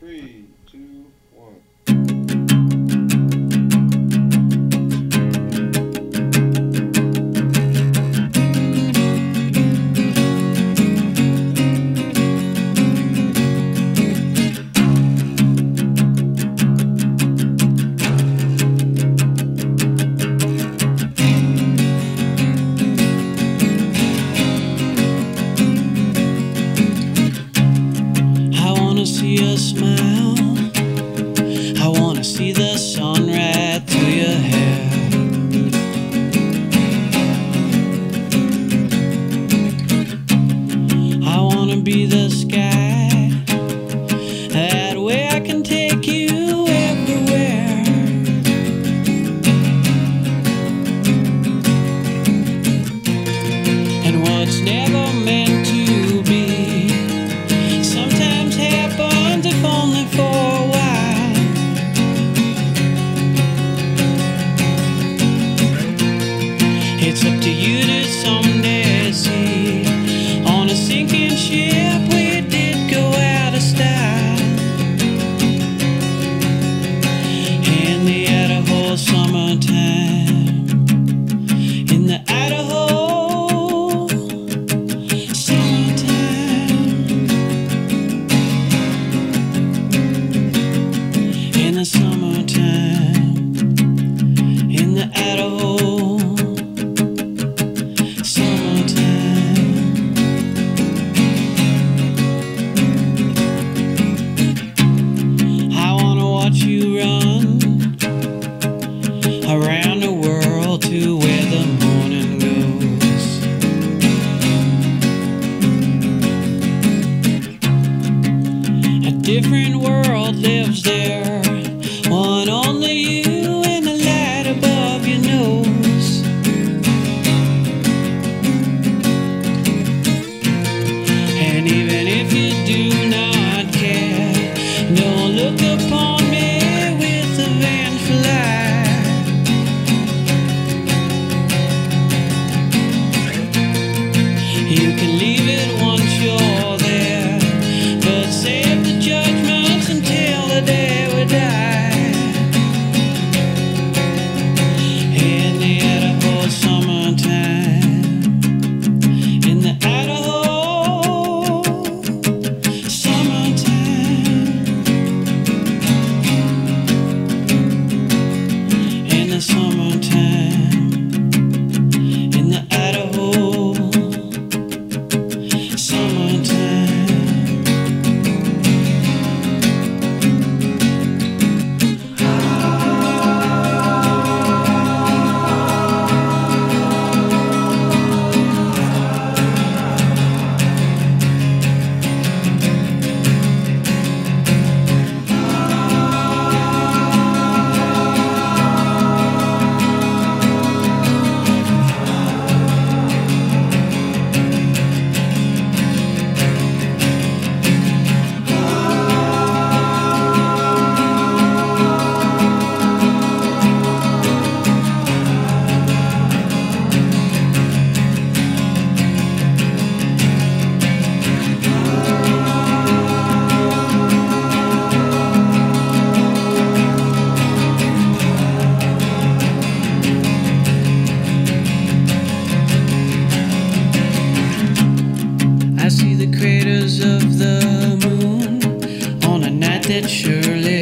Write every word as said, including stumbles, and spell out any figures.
Three, two, one. See a smile. I wanna see the sun right through your hair. I wanna be the sky, that way I can take you everywhere. And what's never meant to be sometimes happens, if only for a while. It's up to you to someday see. On a sinking ship we did go out of style. In the Idaho summertime, in the Idaho in the summertime, in the Idaho summertime. I wanna watch you run around the world to where the morning goes. A different world lives there, one only you and the light above your nose. And even if you do not care, don't look upon me with a vengeful eye. You can leave it once you're there, but save the judgments until the day we die. In the Idaho summertime, in the Idaho summertime, in the summertime, in the Idaho summertime. I see the craters of the moon on a night that surely